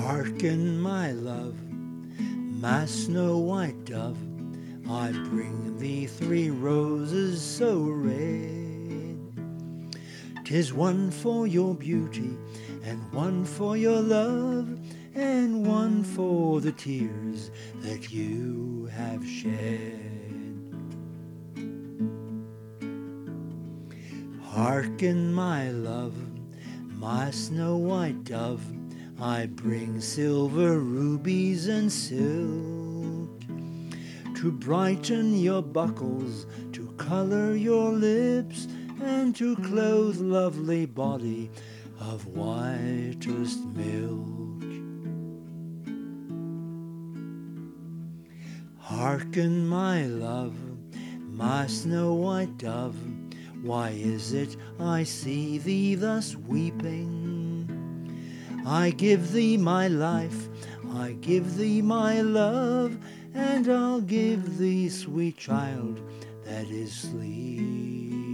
Hearken, my love, my snow white dove, I bring thee 3 roses so red. 'Tis one for your beauty, and one for your love, and one for the tears that you have shed. Hearken, my love, my snow white dove, I bring silver, rubies, and silk, to brighten your buckles, to color your lips, and to clothe lovely body of whitest milk. Hearken, my love, my snow white dove, why is it I see thee thus weeping? I give thee my life, I give thee my love, and I'll give thee, sweet child, that is sleeping.